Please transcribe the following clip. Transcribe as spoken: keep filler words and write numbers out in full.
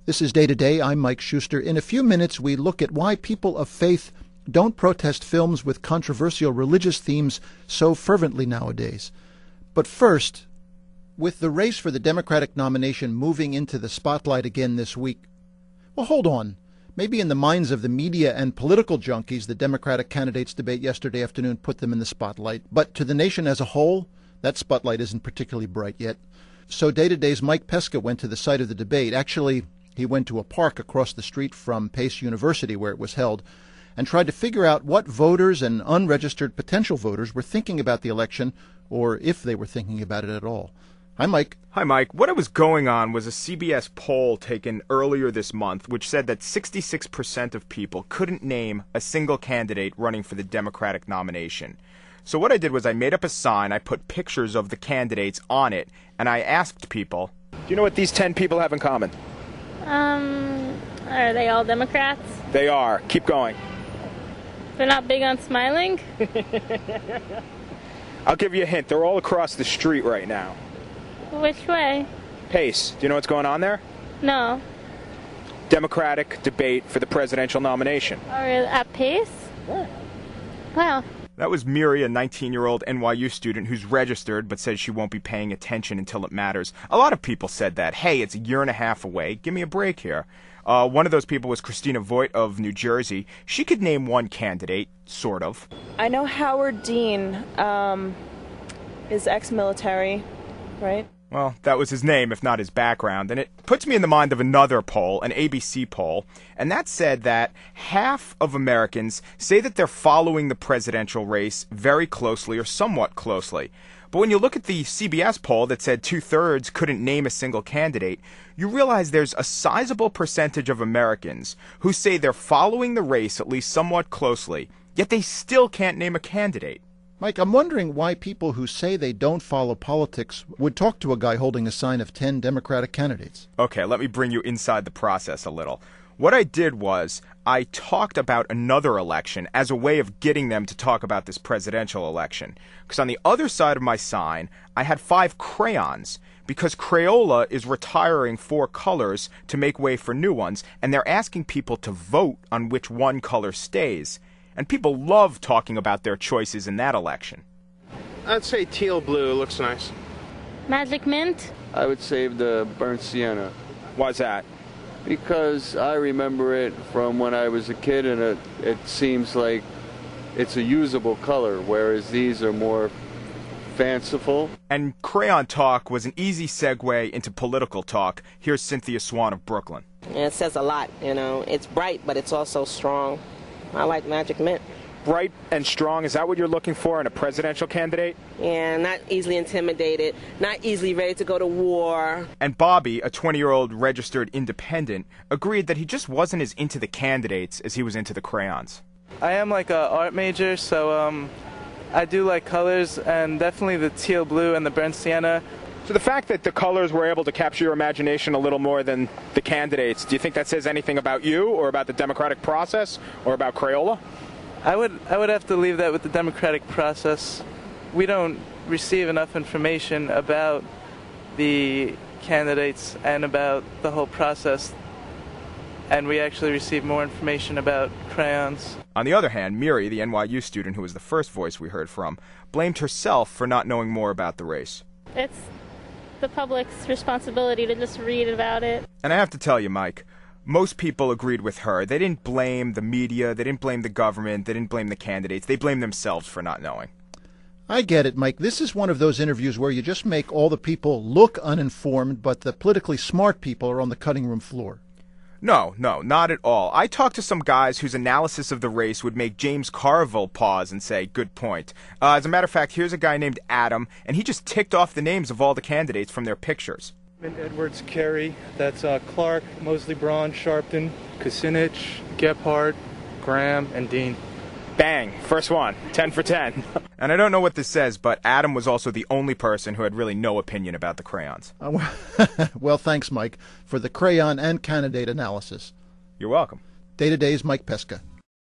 This is Day to Day. I'm Mike Schuster. In a few minutes, we look at why people of faith don't protest films with controversial religious themes so fervently nowadays. But first, with the race for the Democratic nomination moving into the spotlight again this week, well, hold on. Maybe in the minds of the media and political junkies, the Democratic candidates' debate yesterday afternoon put them in the spotlight. But to the nation as a whole, that spotlight isn't particularly bright yet. So Day to Day's Mike Pesca went to the site of the debate. Actually, he went to a park across the street from Pace University where it was held and tried to figure out what voters and unregistered potential voters were thinking about the election, or if they were thinking about it at all. Hi, Mike. Hi, Mike. What was going on was a C B S poll taken earlier this month, which said that sixty-six percent of people couldn't name a single candidate running for the Democratic nomination. So what I did was I made up a sign, I put pictures of the candidates on it, and I asked people, do you know what these ten people have in common? Um, are they all Democrats? They are. Keep going. They're not big on smiling? I'll give you a hint. They're all across the street right now. Which way? Pace. Do you know what's going on there? No. Democratic debate for the presidential nomination. Or at Pace? Yeah. Wow. That was Miri, a nineteen-year-old N Y U student who's registered but says she won't be paying attention until it matters. A lot of people said that. Hey, it's a year and a half away. Give me a break here. Uh, one of those people was Christina Voigt of New Jersey. She could name one candidate, sort of. I know Howard Dean um, is ex-military, right? Well, that was his name, if not his background. And it puts me in the mind of another poll, an A B C poll, and that said that half of Americans say that they're following the presidential race very closely or somewhat closely. But when you look at the C B S poll that said two-thirds couldn't name a single candidate, you realize there's a sizable percentage of Americans who say they're following the race at least somewhat closely, yet they still can't name a candidate. Mike, I'm wondering why people who say they don't follow politics would talk to a guy holding a sign of ten Democratic candidates. Okay, let me bring you inside the process a little. What I did was I talked about another election as a way of getting them to talk about this presidential election. Because on the other side of my sign, I had five crayons, because Crayola is retiring four colors to make way for new ones, and they're asking people to vote on which one color stays. And people love talking about their choices in that election. I'd say teal blue looks nice. Magic Mint? I would save the burnt sienna. Why's that? Because I remember it from when I was a kid, and it, it seems like it's a usable color, whereas these are more fanciful. And crayon talk was an easy segue into political talk. Here's Cynthia Swan of Brooklyn. It says a lot, you know. It's bright, but it's also strong. I like Magic Mint. Bright and strong, is that what you're looking for in a presidential candidate? Yeah, not easily intimidated, not easily ready to go to war. And Bobby, a twenty-year-old registered independent, agreed that he just wasn't as into the candidates as he was into the crayons. I am like a art major, so um, I do like colors, and definitely the teal blue and the burnt sienna. So the fact that the colors were able to capture your imagination a little more than the candidates, do you think that says anything about you or about the democratic process or about Crayola? I would I would have to leave that with the democratic process. We don't receive enough information about the candidates and about the whole process, and we actually receive more information about crayons. On the other hand, Miri, the N Y U student who was the first voice we heard from, blamed herself for not knowing more about the race. It's the public's responsibility to just read about it. And I have to tell you, Mike, most people agreed with her. They didn't blame the media, they didn't blame the government, they didn't blame the candidates. They blamed themselves for not knowing. I get it, Mike. This is one of those interviews where you just make all the people look uninformed, but the politically smart people are on the cutting room floor. No, no, not at all. I talked to some guys whose analysis of the race would make James Carville pause and say, good point. Uh, as a matter of fact, here's a guy named Adam, and he just ticked off the names of all the candidates from their pictures. Edwards, Kerry, that's uh, Clark, Mosley Braun, Sharpton, Kucinich, Gephardt, Graham, and Dean. Bang, first one, ten for ten. And I don't know what this says, but Adam was also the only person who had really no opinion about the crayons. Uh, well, thanks, Mike, for the crayon and candidate analysis. You're welcome. Day to Day's Mike Pesca.